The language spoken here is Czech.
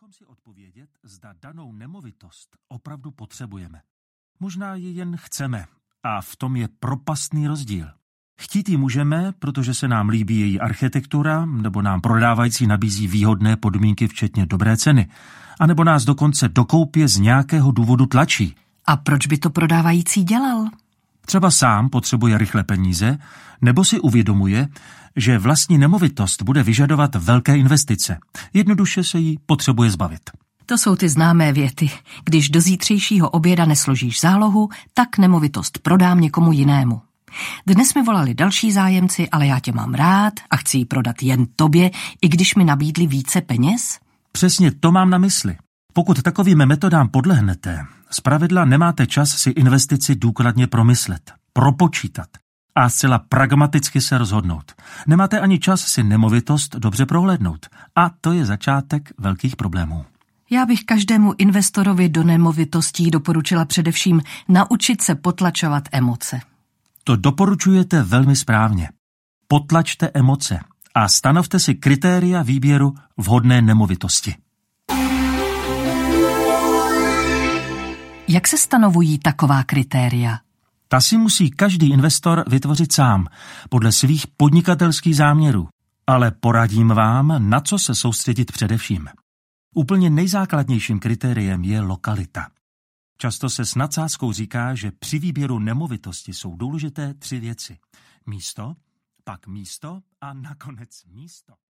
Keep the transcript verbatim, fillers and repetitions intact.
bychom si odpovědět, zda danou nemovitost opravdu potřebujeme. Možná ji jen chceme a v tom je propastný rozdíl. Chtít ji můžeme, protože se nám líbí její architektura, nebo nám prodávající nabízí výhodné podmínky včetně dobré ceny, anebo nás dokonce do koupě z nějakého důvodu tlačí. A proč by to prodávající dělal? Třeba sám potřebuje rychle peníze, nebo si uvědomuje, že vlastní nemovitost bude vyžadovat velké investice. Jednoduše se jí potřebuje zbavit. To jsou ty známé věty. Když do zítřejšího oběda nesložíš zálohu, tak nemovitost prodám někomu jinému. Dnes mi volali další zájemci, ale já tě mám rád a chci ji prodat jen tobě, i když mi nabídli více peněz? Přesně to mám na mysli. Pokud takovým metodám podlehnete, zpravidla nemáte čas si investici důkladně promyslet, propočítat a zcela pragmaticky se rozhodnout. Nemáte ani čas si nemovitost dobře prohlédnout. A to je začátek velkých problémů. Já bych každému investorovi do nemovitostí doporučila především naučit se potlačovat emoce. To doporučujete velmi správně. Potlačte emoce a stanovte si kritéria výběru vhodné nemovitosti. Jak se stanovují taková kritéria? Ta si musí každý investor vytvořit sám, podle svých podnikatelských záměrů. Ale poradím vám, na co se soustředit především. Úplně nejzákladnějším kritériem je lokalita. Často se s nadsázkou říká, že při výběru nemovitosti jsou důležité tři věci. Místo, pak místo a nakonec místo.